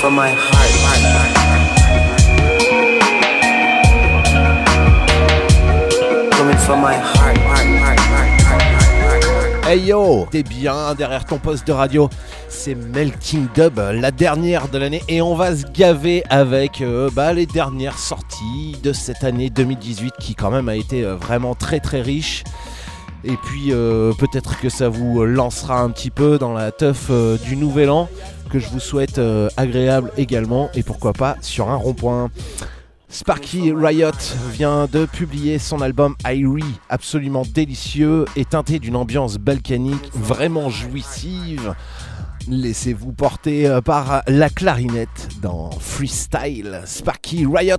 from my heart. Coming from my heart. Hey yo, t'es bien derrière ton poste de radio, c'est Melting Dub, la dernière de l'année, et on va se gaver avec les dernières sorties de cette année 2018 qui quand même a été vraiment très très riche. Et puis peut-être que ça vous lancera un petit peu dans la teuf du nouvel an, que je vous souhaite agréable également, et pourquoi pas sur un rond-point. Sparky Riot vient de publier son album Irie, absolument délicieux et teinté d'une ambiance balkanique vraiment jouissive. Laissez-vous porter par la clarinette dans Freestyle Sparky Riot.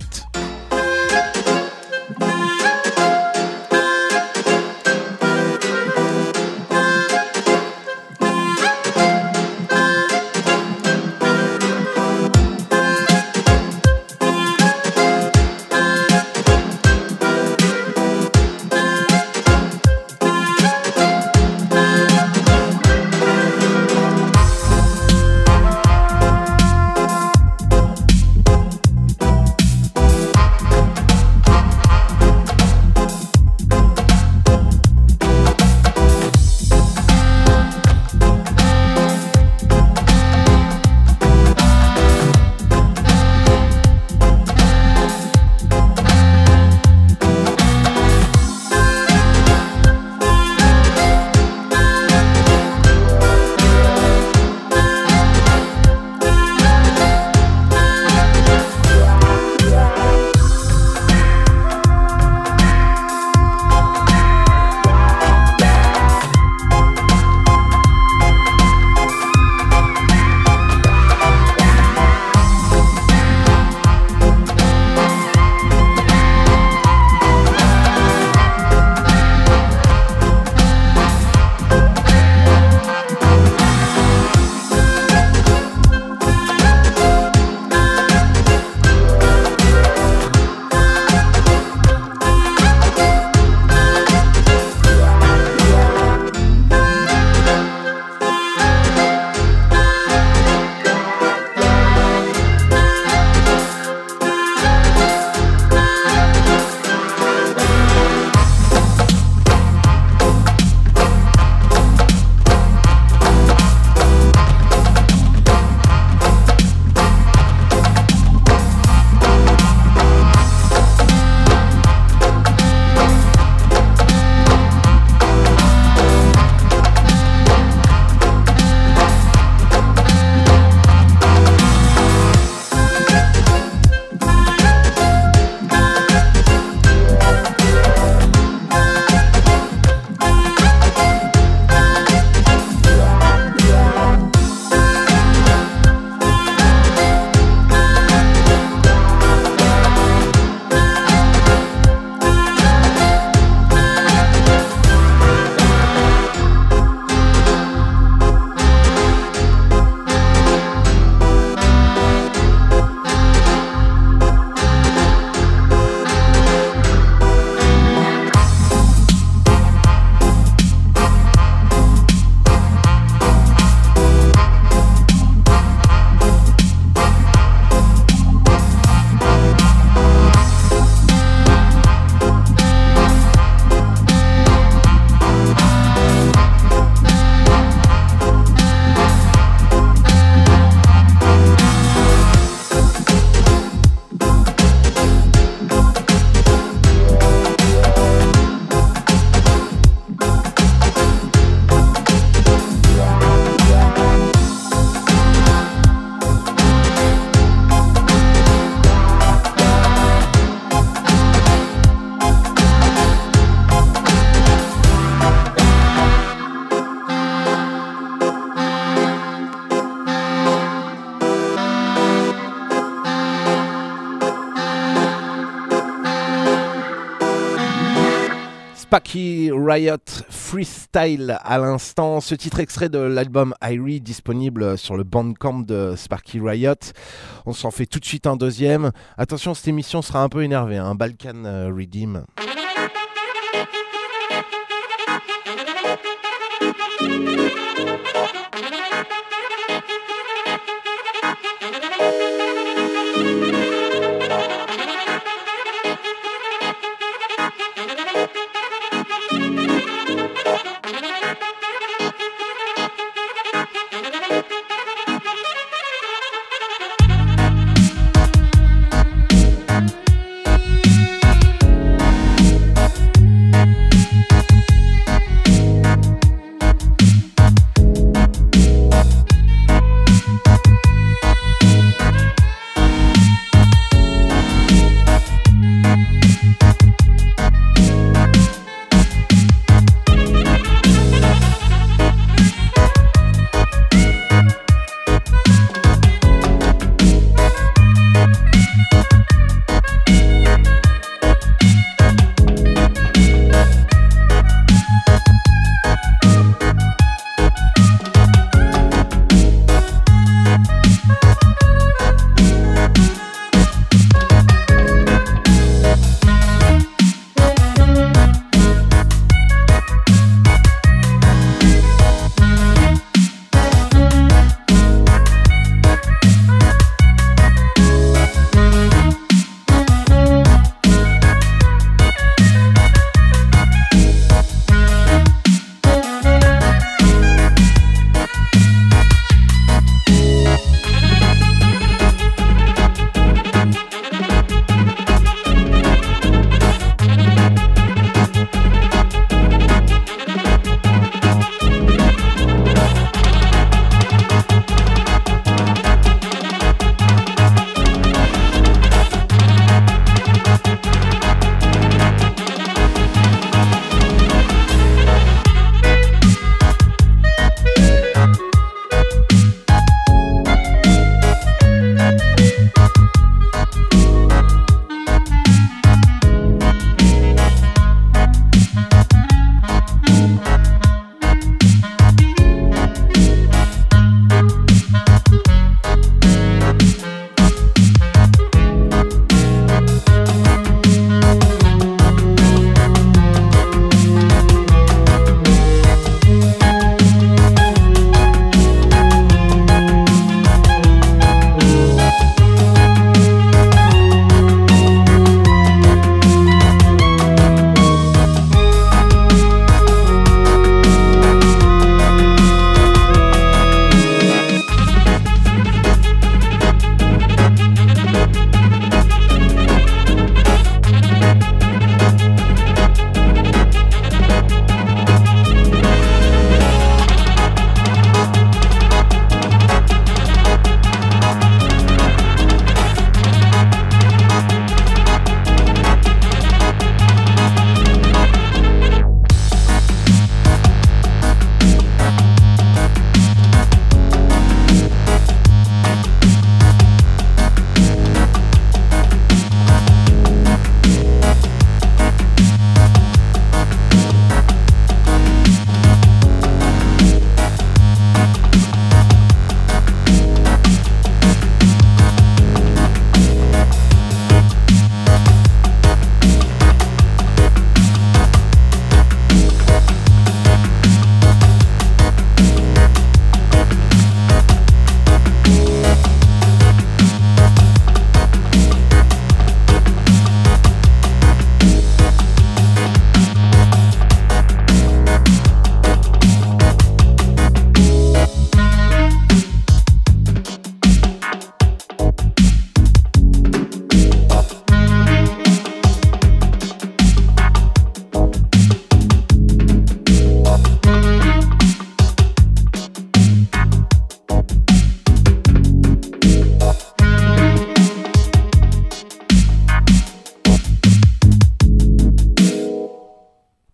Sparky Riot Freestyle à l'instant, ce titre extrait de l'album Irie disponible sur le Bandcamp de Sparky Riot. On s'en fait tout de suite un deuxième. Attention, cette émission sera un peu énervée, hein. Balkan Redeem.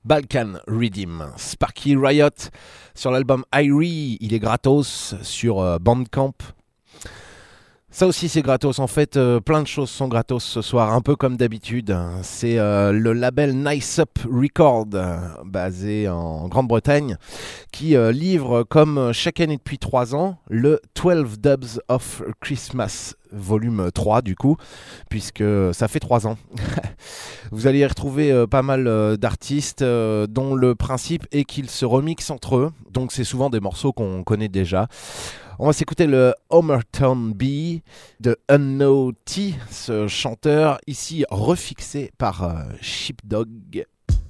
Balkan Rhythm. Sparky Riot sur l'album Irie, il est gratos sur Bandcamp. Ça aussi c'est gratos, en fait plein de choses sont gratos ce soir, un peu comme d'habitude. C'est le label Nice Up Record, basé en Grande-Bretagne, qui livre comme chaque année depuis 3 ans le 12 Dubs of Christmas, volume 3 du coup, puisque ça fait 3 ans. Vous allez y retrouver pas mal d'artistes dont le principe est qu'ils se remixent entre eux, donc c'est souvent des morceaux qu'on connaît déjà. On va s'écouter le Homerton Bee de Unknown T, ce chanteur ici refixé par Sheepdog.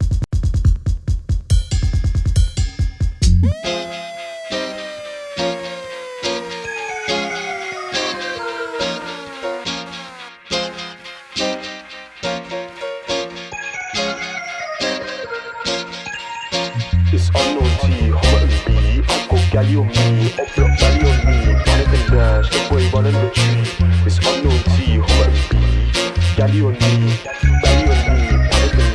It's Unknown T, Homerton Bee, I go galley on me, up block galley on me, panic and dash, the boy running the tree. It's Unknown T, Homerton Bee, galley on me, panic and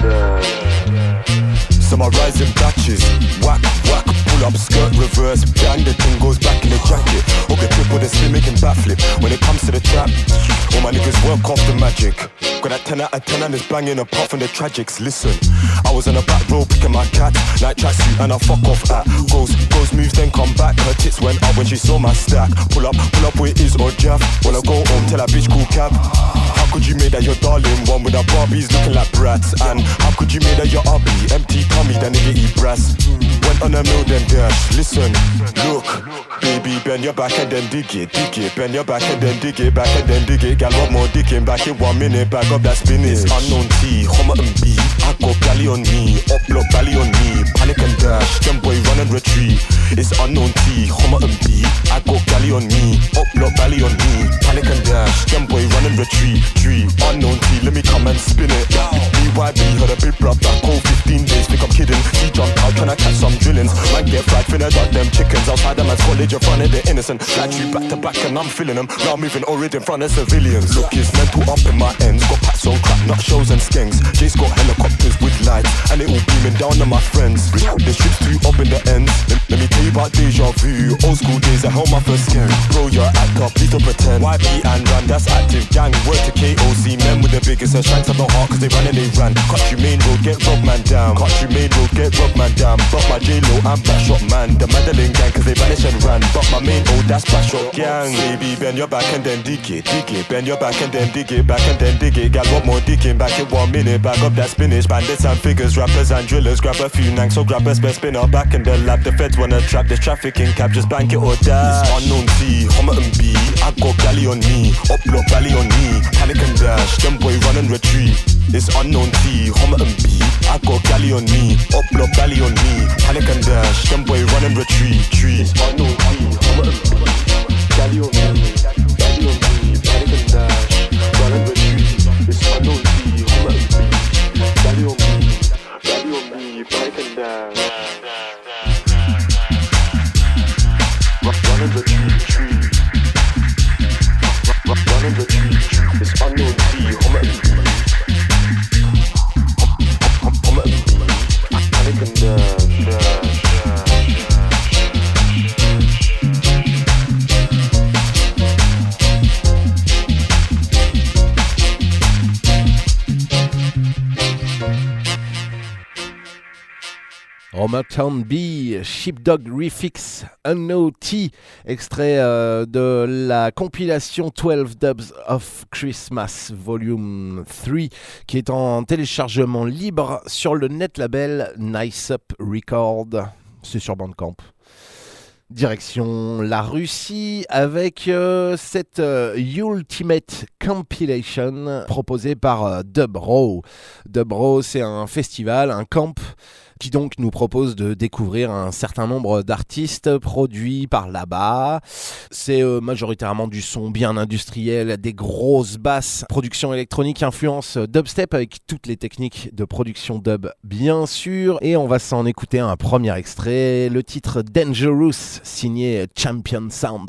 dash. Some are rising batches, whack, whack, pull up, skirt, reverse, bang, the thing goes back in the jacket. Okay, triple the spin, making backflip. When it comes to the trap, all my niggas work off the magic. Got that 10 out of 10 and it's banging apart from the tragics. Listen, I was on the back row picking my cat, night tracksuit and I fuck off at. Goes moves then come back, her tits went up when she saw my stack. Pull up where it is or Jeff. When I go home, tell that bitch cool cab. How could you make that your darling one with our Barbies looking like brats? And how could you make that your hubby empty tummy, that nigga eat brass? Went on a mill then dash. Listen, look, baby, bend your back and then dig it. Bend your back and then dig it, back and then dig it. Gal, what more digging back in 1 minute, bag up that spinach. Unknown T, Homerton Bee, I got galley on me, up block belly on me, panic and dash, them boy run and retreat. It's Unknown T, Homerton Bee, I got galley on me, up block belly on me, panic and dash, them boy run and retreat. Unknown T, let me come and spin it. BYB, heard a big bruv that cold 15 days, think I'm kidding. He jumped out tryna catch some drillings. Man get fried, finna dog them chickens. Outside the man's college in front of the innocent. Like you back to back and I'm feeling them. Now moving already in front of civilians. Look, it's mental up in my ends. Got packs on crack, nut shows and skanks. Jay's got helicopters with lights, and it all beaming down on my friends. The shit's too up in the ends. Let me tell you about deja vu. Old school days, I held my first skin. Bro, you're act up, please don't pretend. YP and Ran, that's active gang. Word to KOC, men with the biggest and shanks have no heart, cause they ran and they ran. Country main road, get rock man down. Country main road, get rock man down. But my J-Lo, I'm Backshot man. The Madeline gang, cause they vanished and ran. But my main old, that's Backshot gang. Baby, bend your back and then dig it. Bend your back and then dig it, back and then dig it. Gal, what more digging back in 1 minute. Bag up that spinach, bandits and figures, rappers and drillers. Grab a few nanks, so grab a spare spinner. Back in the lab, the feds wanna trap this trafficking cab, just bank it or die. It's Unknown T, Homerton Bee, I got galley on me, up block valley on me, panic and dash, them boy run and retreat. It's Unknown T, Homerton Bee, I got galley on me, up block valley on me, panic and dash, them boy run and retreat. It's Unknown T, Homerton Bee, galley on me, panic and dash, run and retreat. It's Unknown T, Homerton Bee, galley on me, panic and dash. Run and retreat. Run and retreat. It's Unknown T, Homerton Bee. Homerton Bee, panic and dash. Homerton Bee, Sheepdog Refix, Unknown T, extrait de la compilation 12 Dubs of Christmas Volume 3, qui est en téléchargement libre sur le net label Nice Up Record. C'est sur Bandcamp. Direction la Russie avec cette Ultimate Compilation proposée par Dub Raw. Dub Raw, c'est un festival, un camp qui donc nous propose de découvrir un certain nombre d'artistes produits par là-bas. C'est majoritairement du son bien industriel, des grosses basses, production électronique, influence dubstep avec toutes les techniques de production dub bien sûr. Et on va s'en écouter un premier extrait, le titre Dangerous, signé Champion Sound.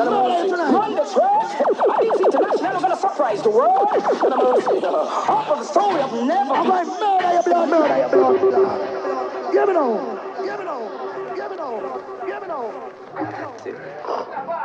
Run the track. IDC International gonna surprise the world. And I'm gonna say, half of the story I've never. I'm like, murder your blood, murder your blood. Give it on. Give it on. Give it on. Give it on.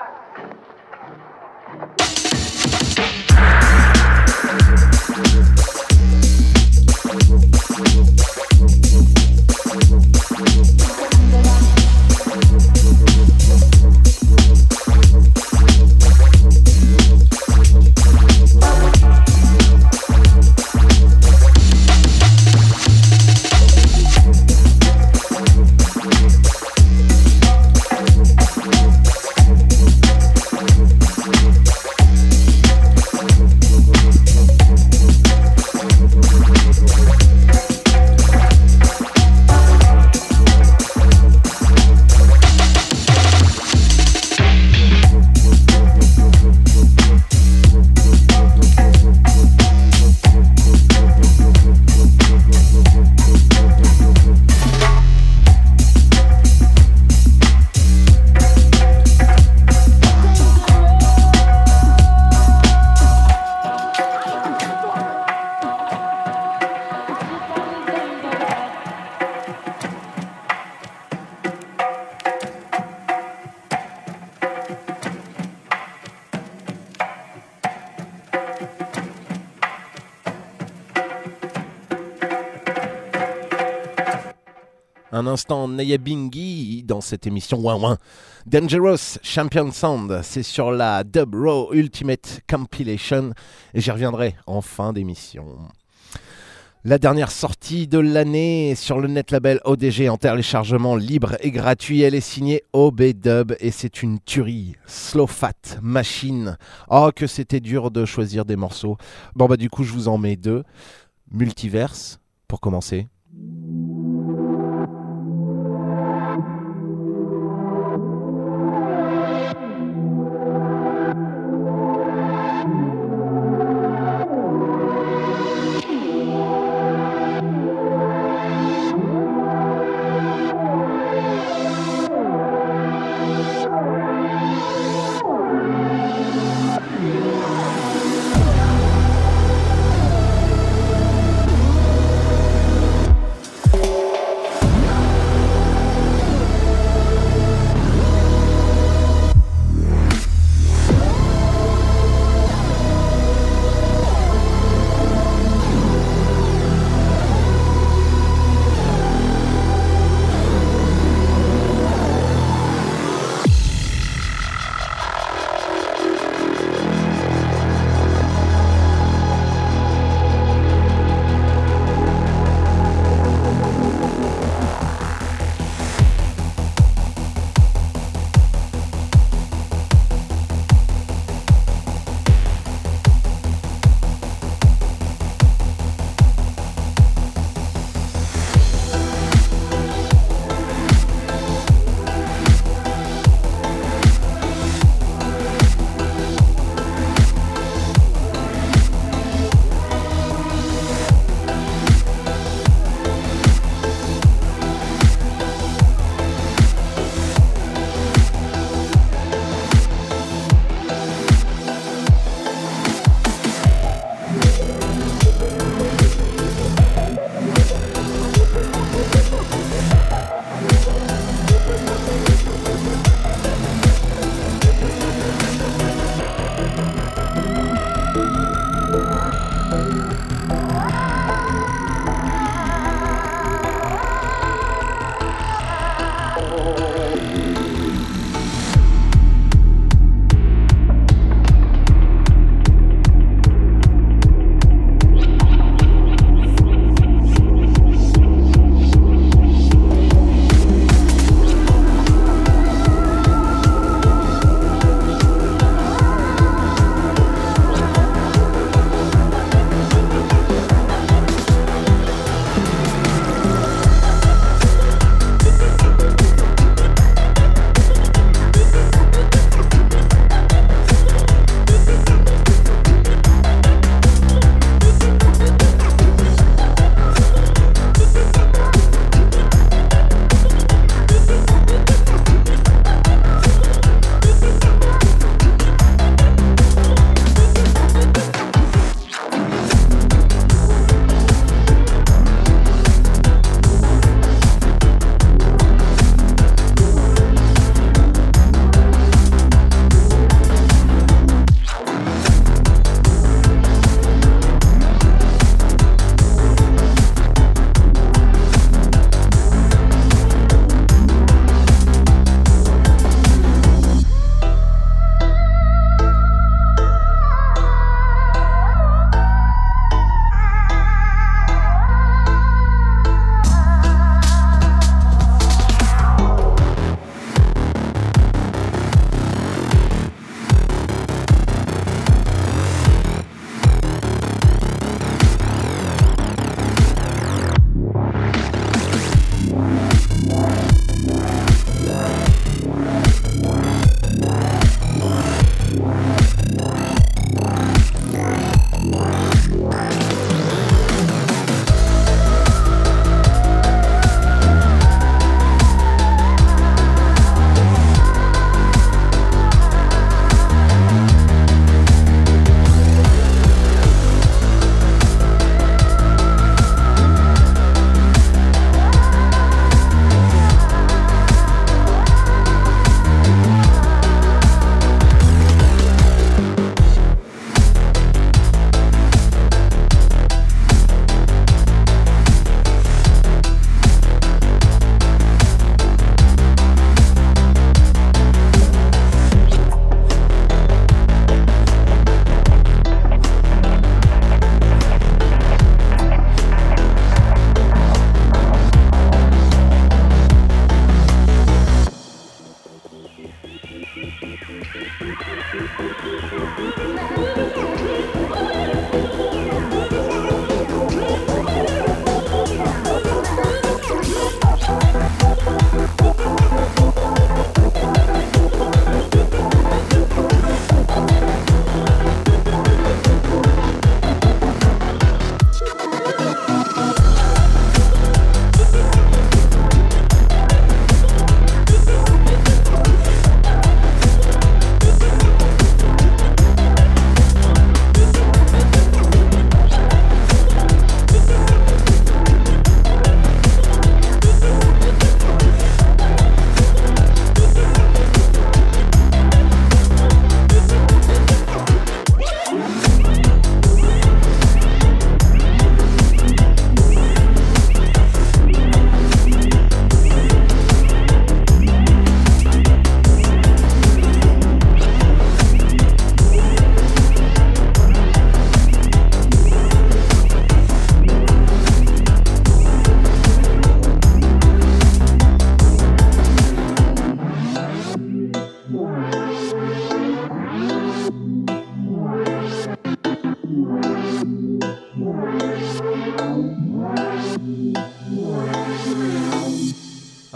Un instant Nayabingi dans cette émission Ouin Ouin. Dangerous Champion Sound, c'est sur la Dub Raw Ultimate Compilation et j'y reviendrai en fin d'émission. La dernière sortie de l'année sur le net label ODG en téléchargement libre et gratuit, elle est signée OB-Dub et c'est une tuerie. Slow Fat Machine. Oh que c'était dur de choisir des morceaux. Bon bah du coup je vous en mets deux. Multiverse pour commencer.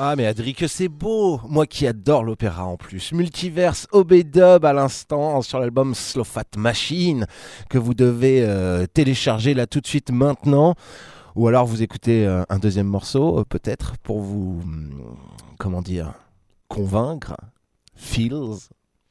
Ah mais Adri, que c'est beau. Moi qui adore l'opéra en plus. Multiverse OB-Dub à l'instant sur l'album Slow Fat Machine que vous devez télécharger là tout de suite maintenant. Ou alors vous écoutez un deuxième morceau peut-être pour vous, comment dire, convaincre. Feels.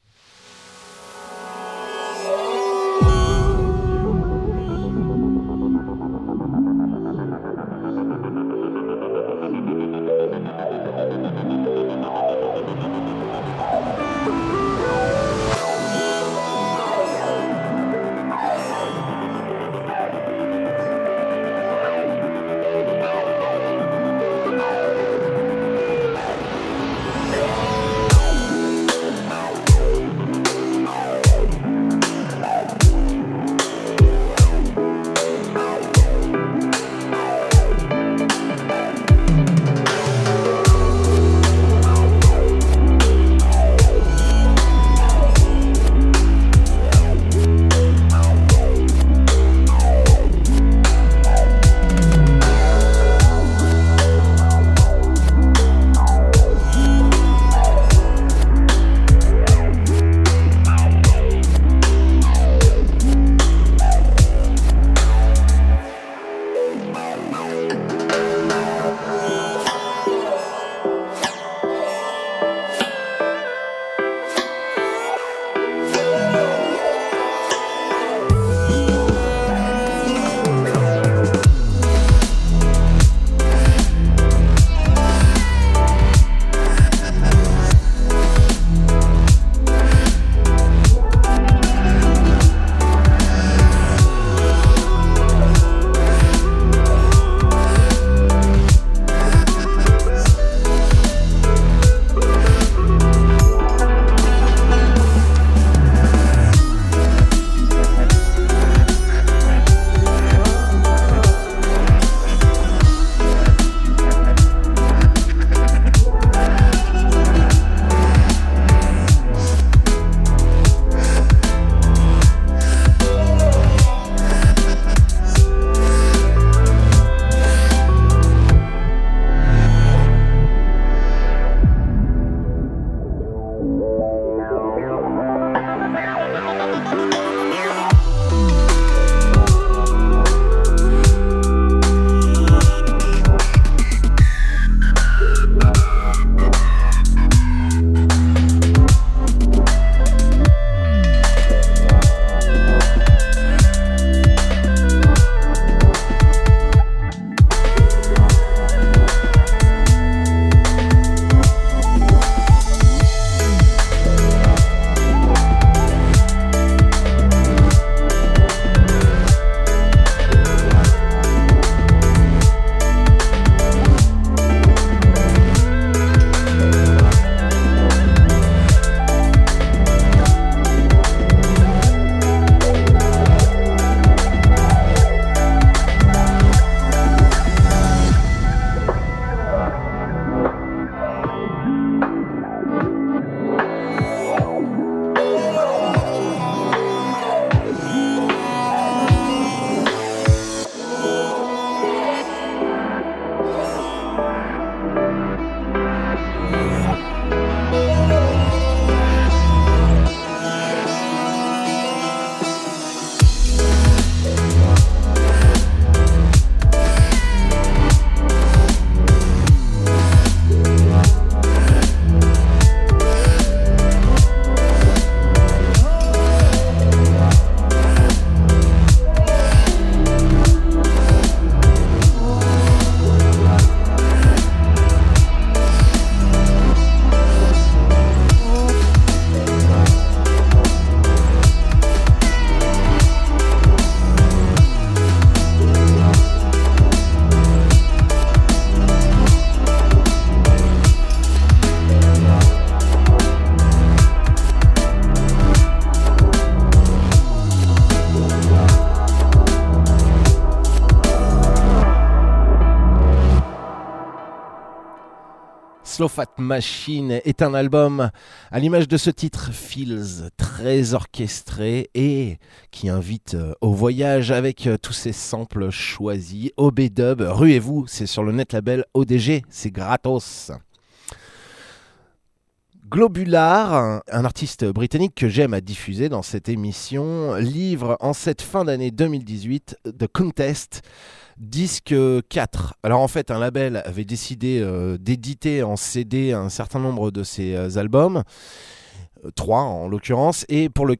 Slow Fat Machine est un album à l'image de ce titre Feels, très orchestré et qui invite au voyage avec tous ces samples choisis. OB-Dub, ruez-vous, c'est sur le net label ODG, c'est gratos. Globular, un artiste britannique que j'aime à diffuser dans cette émission, livre en cette fin d'année 2018 The Contest, disque 4. Alors en fait, un label avait décidé d'éditer en CD un certain nombre de ses albums, 3 en l'occurrence, et pour le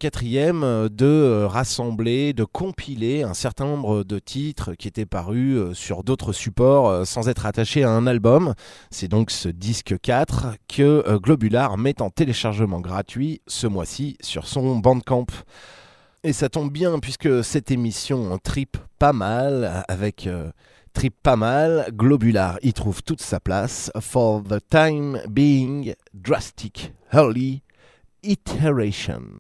4e de rassembler, de compiler un certain nombre de titres qui étaient parus sur d'autres supports sans être attachés à un album. C'est donc ce disque 4 que Globular met en téléchargement gratuit ce mois-ci sur son Bandcamp. Et ça tombe bien puisque cette émission tripe pas mal avec... Trip pas mal, Globular y trouve toute sa place. For the time being, drastic, early iteration.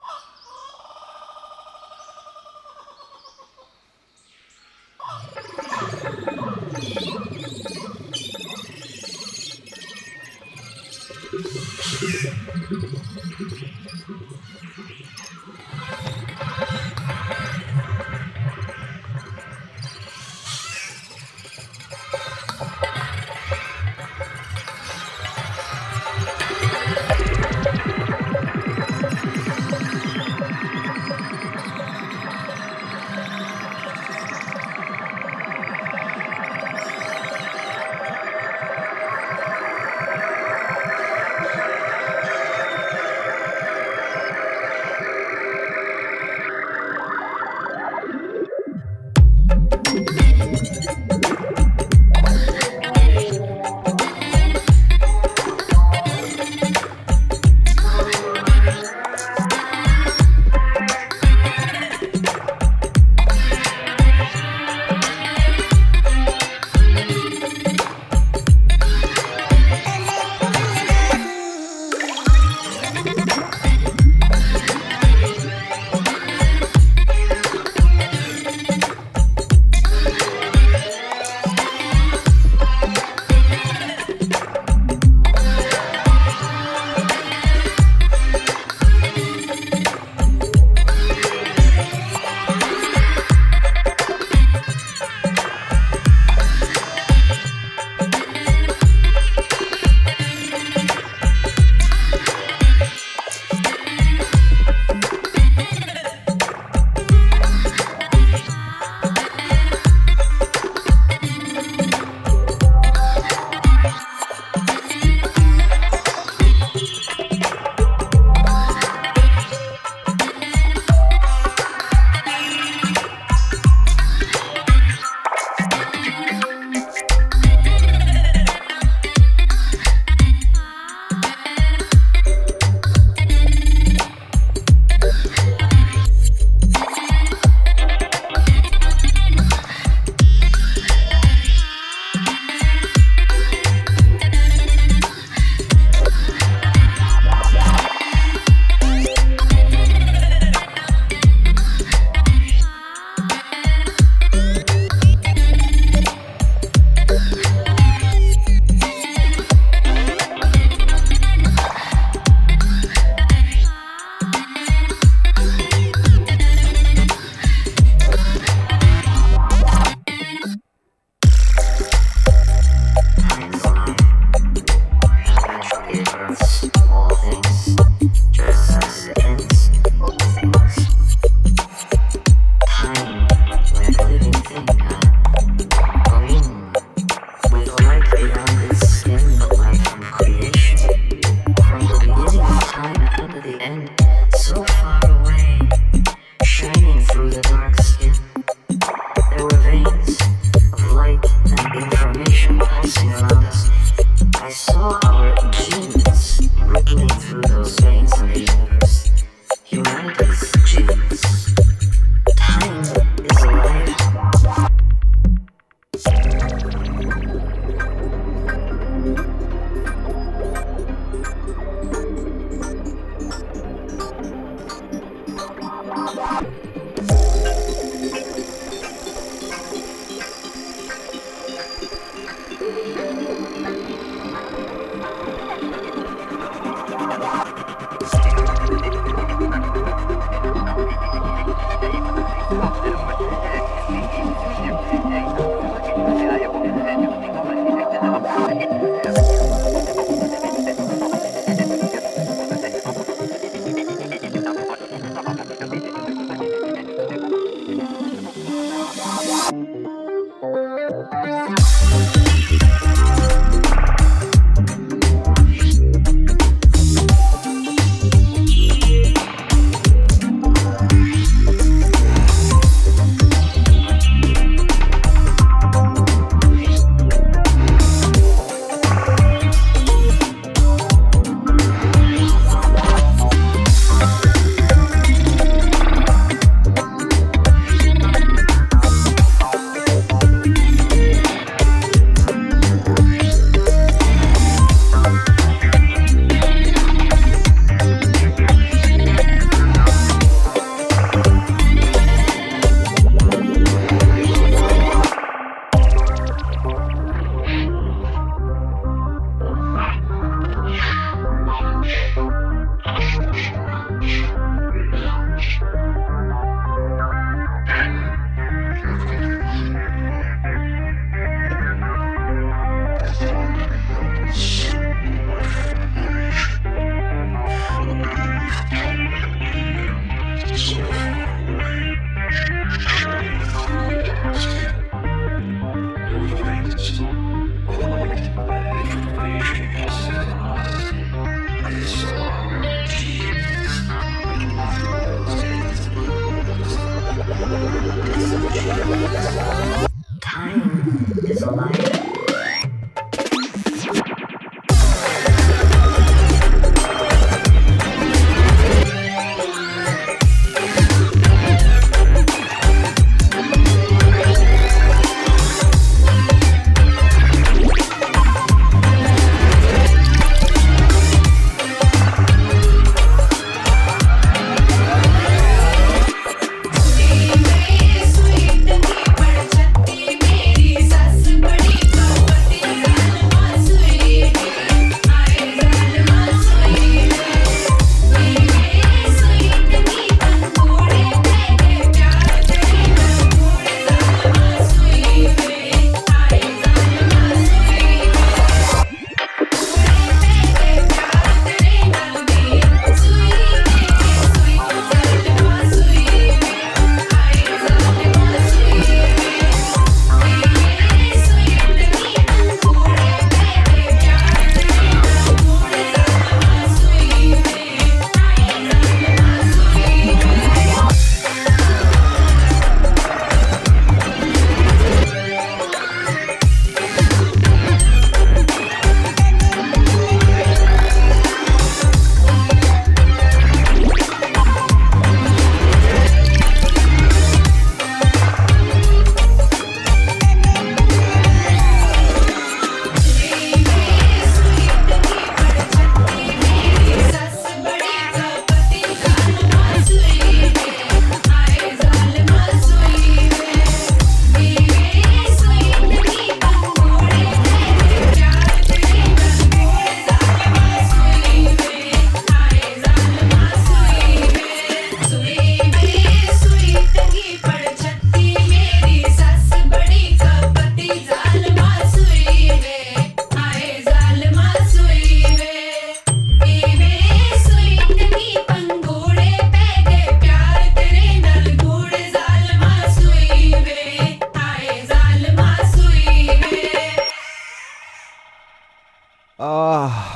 I saw our genes rippling through those veins and the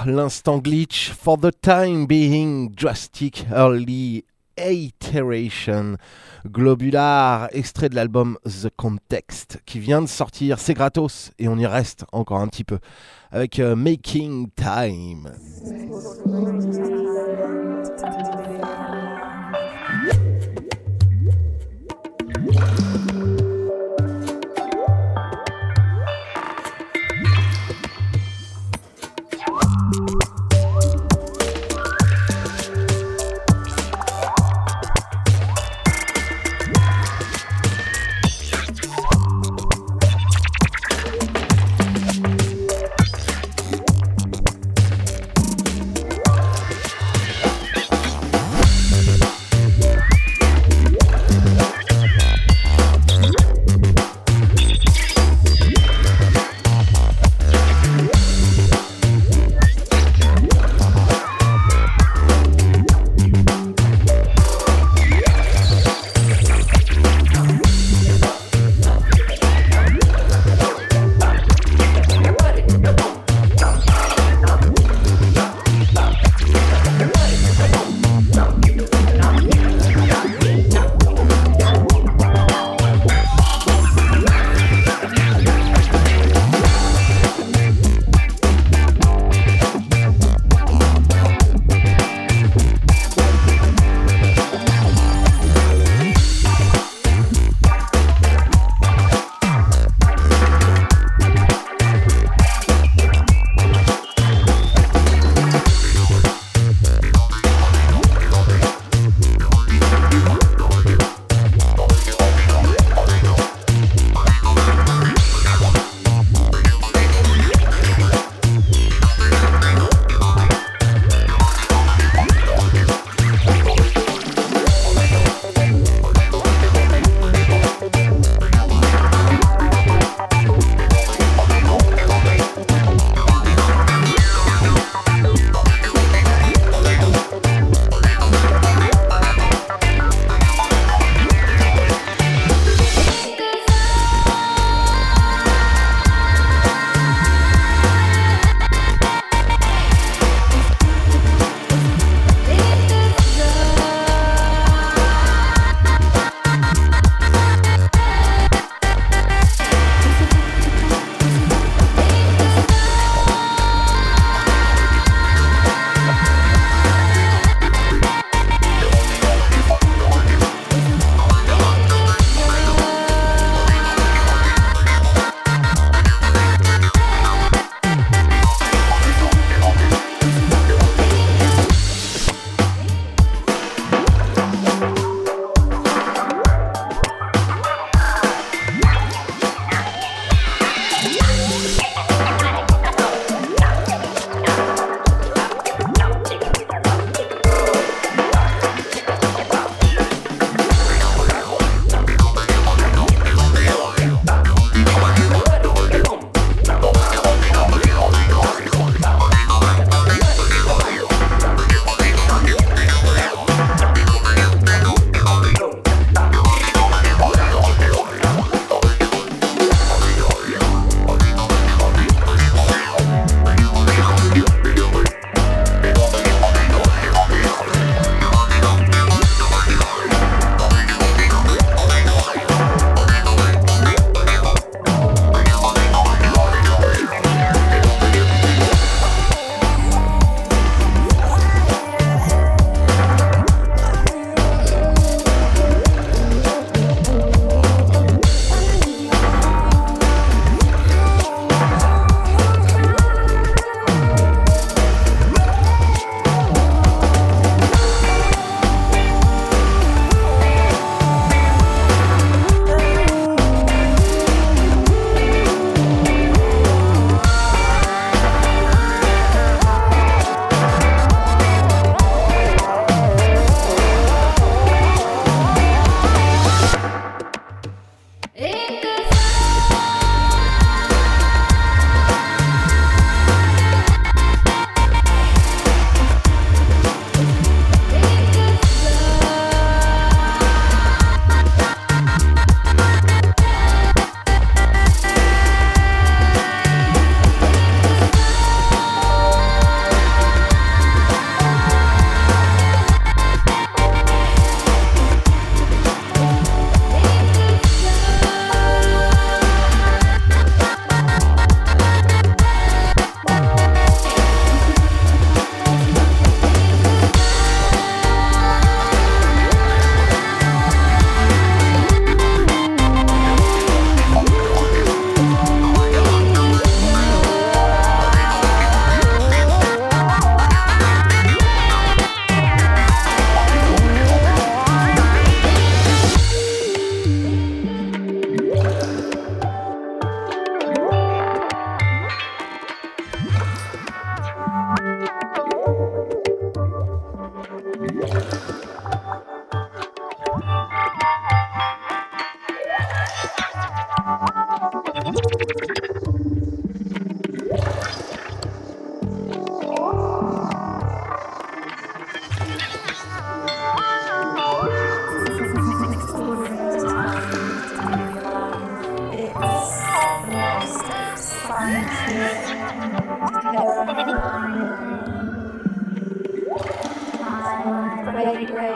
l'instant glitch, For the Time Being, Drastic Early Iteration, Globular, extrait de l'album The Context, qui vient de sortir, c'est gratos, et on y reste encore un petit peu, avec Making Time.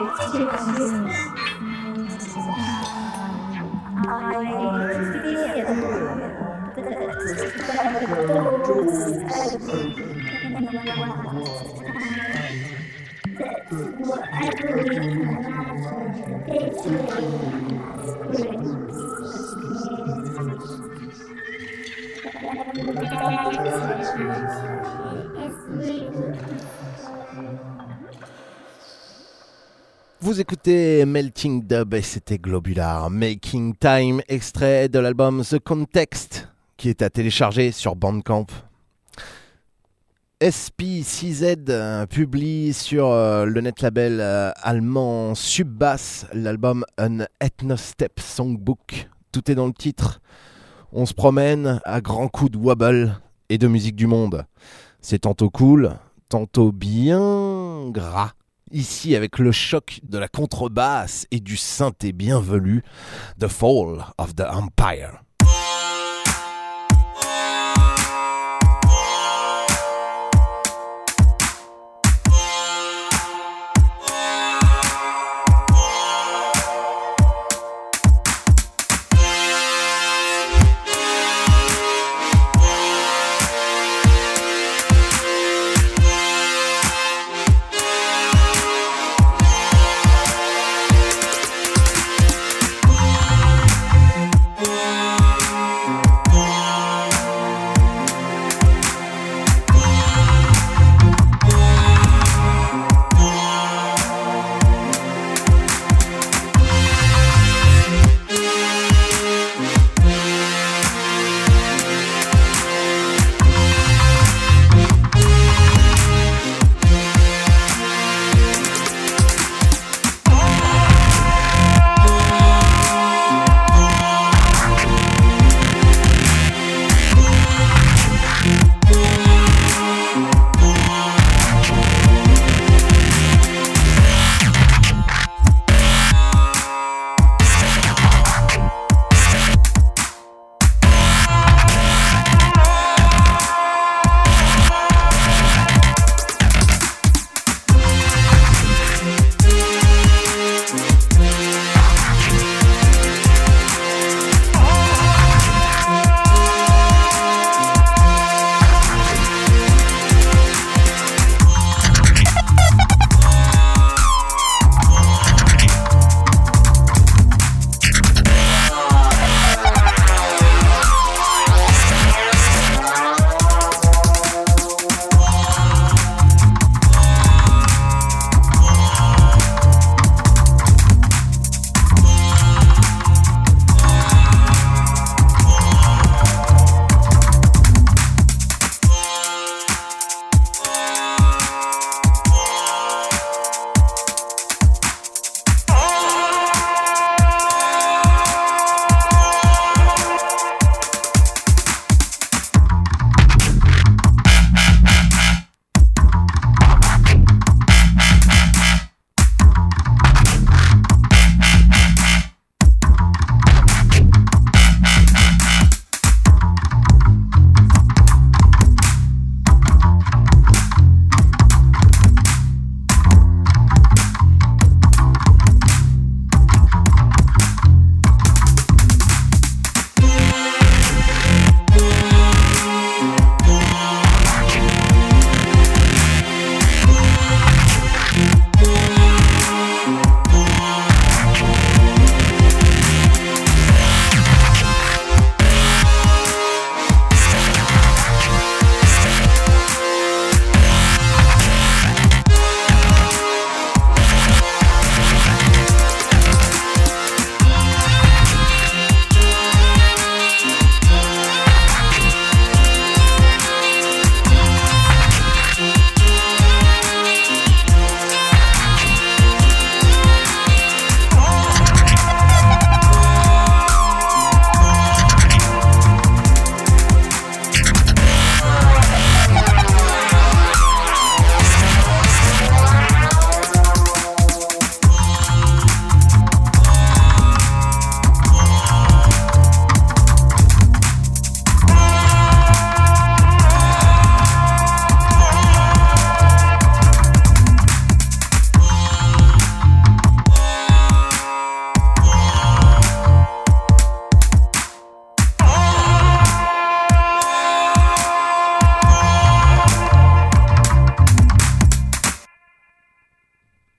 Vous écoutez Melting Dub et c'était Globular, Making Time, extrait de l'album The Context, qui est à télécharger sur Bandcamp. SPCZ publie sur le net label allemand Subbass l'album An Ethnostep Songbook. Tout est dans le titre. On se promène à grands coups de wobble et de musique du monde. C'est tantôt cool, tantôt bien gras. Ici, avec le choc de la contrebasse et du synthé bienvenu, The Fall of the Empire.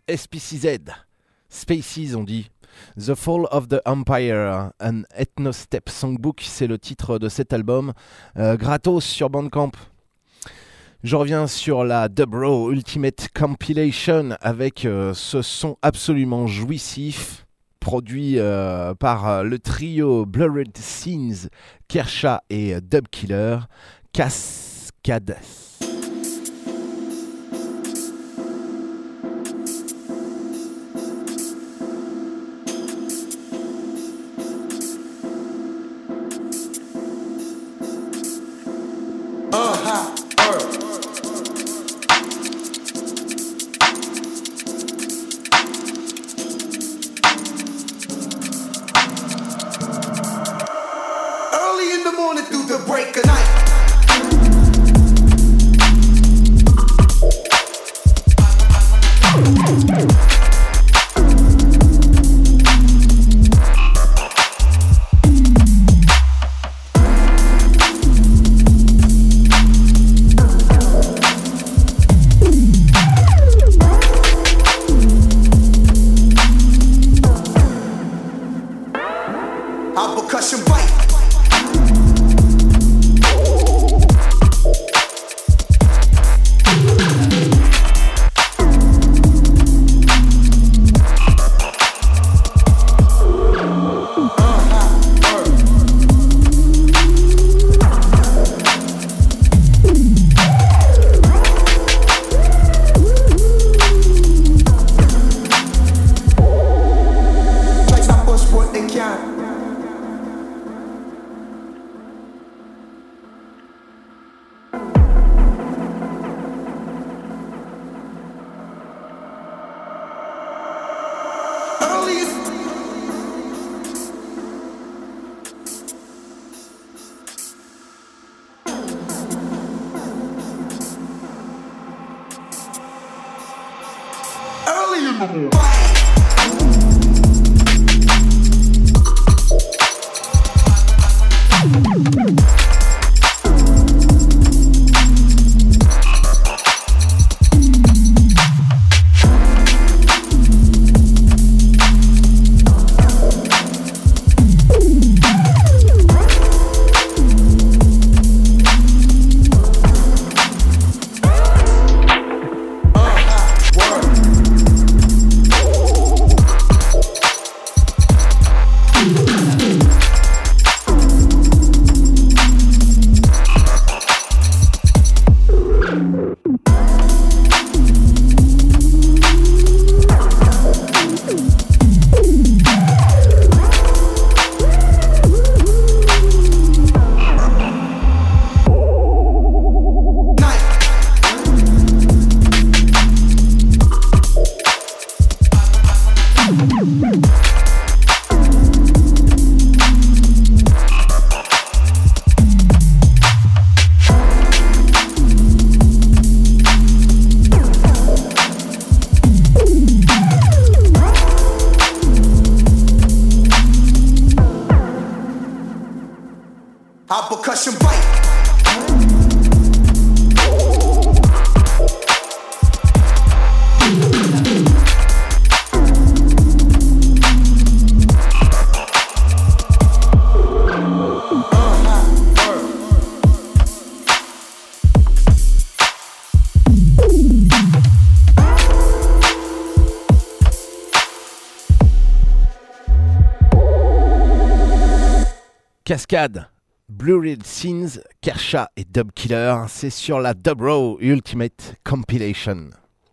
SPCZ, Spaces on dit. The Fall of the Empire, an Ethno-Step Songbook, c'est le titre de cet album, gratos sur Bandcamp. Je reviens sur la Dub Raw Ultimate Compilation avec ce son absolument jouissif, produit par le trio Blurred Scenes, Kersha et Dub Killer, Cascades. Cascade, Blurred Scenes, Kersha et Dub Killer, c'est sur la Dub Raw Ultimate Compilation.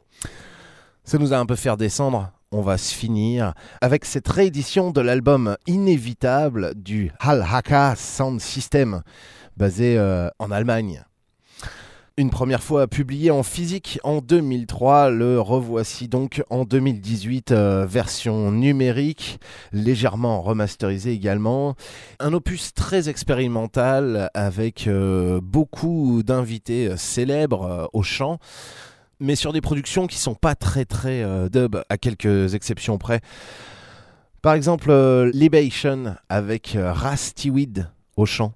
Ça nous a un peu fait descendre, on va se finir avec cette réédition de l'album inévitable du Hal-Haka Sound System, basé en Allemagne. Une première fois publié en physique en 2003, le revoici donc en 2018, version numérique, légèrement remasterisé également. Un opus très expérimental avec beaucoup d'invités célèbres au chant, mais sur des productions qui sont pas très dub, à quelques exceptions près. Par exemple, Libation avec Rastyweed au chant.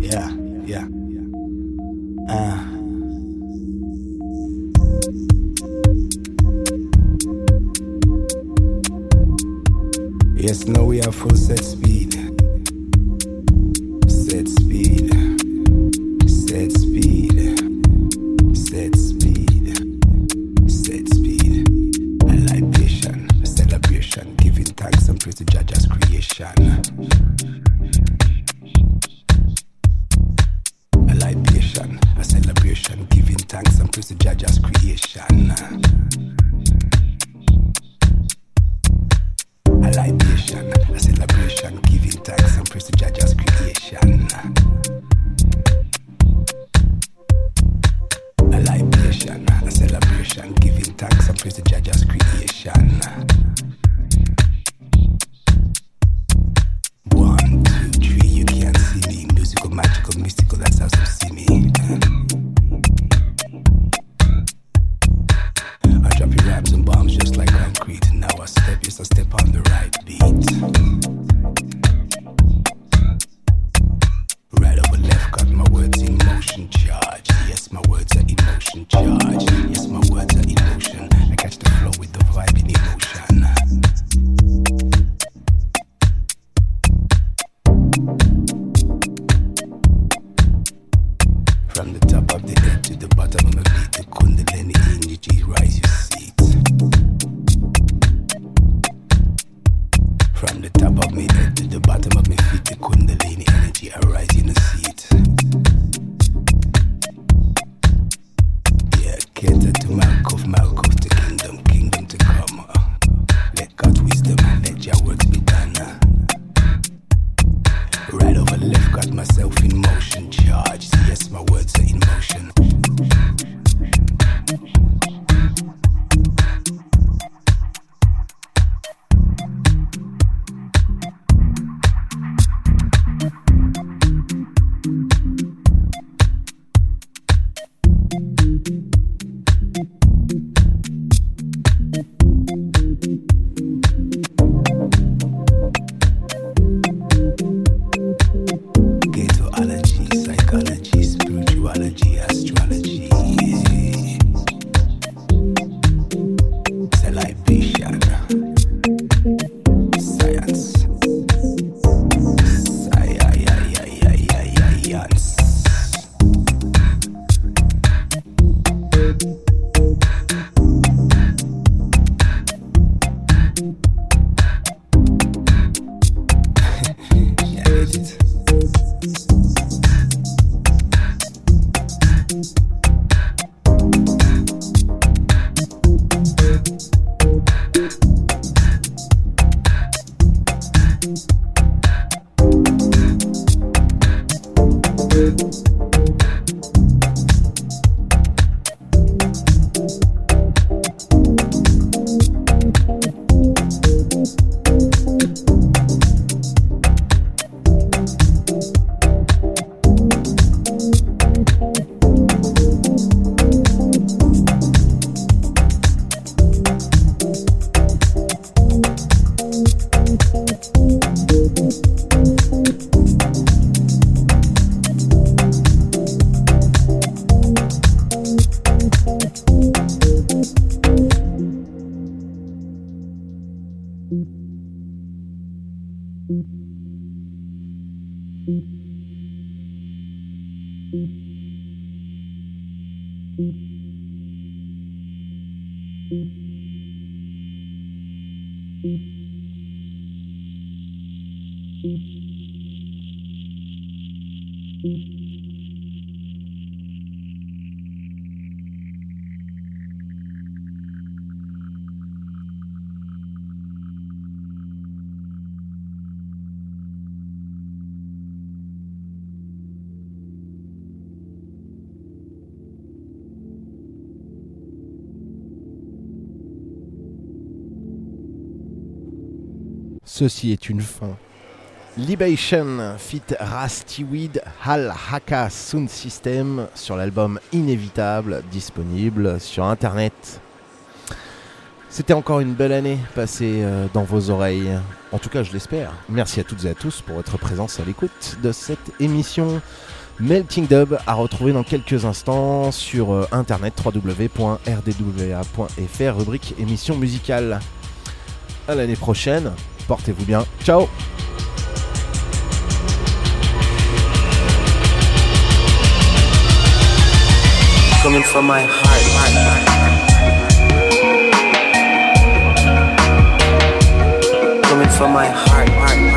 Yeah. Yes, now we are full set speed. Set speed. Set speed. Set speed. Set speed. A libation, a celebration, giving thanks and praise to Jaja's creation. A libation, a celebration, giving thanks and praise to Jaja's creation. A libation, a celebration, giving thanks and praise to Jaja's creation. A libation, a celebration, giving thanks and praise to Jaja's creation. 1, 2, 3, you can't see me. Musical, magical, mystical, that's how some see me. I drop your rhymes and bombs just like concrete. Now I step, yes I step on the right beat. Right over left, got my words in motion charge. Yes, my words are in motion charge. Yes, my words are in motion. I catch the flow with the vibe in emotion. From the top of the head to the bottom of my beat, the Kundalini energy rise your seat. From the top of my head to the bottom of my feet, the Kundalini energy arise in the seat. Yeah, cater to Malkuth to kingdom to come. Let God's wisdom, let your words be done. Right over left, got myself in motion charge. Yes, my words are in motion. Gatoology, psychology, spirituality, astrology. Celebration. Science. Science. Yeah, I get it. Ceci est une fin. Libation fit Rastiweed Al Haka Sound System sur l'album Inévitable, disponible sur internet. C'était encore une belle année passée dans vos oreilles. En tout cas, je l'espère. Merci à toutes et à tous pour votre présence à l'écoute de cette émission Melting Dub, à retrouver dans quelques instants sur internet www.rdwa.fr, rubrique émission musicale. À l'année prochaine, portez-vous bien. Ciao. Coming from my heart. Coming from my heart.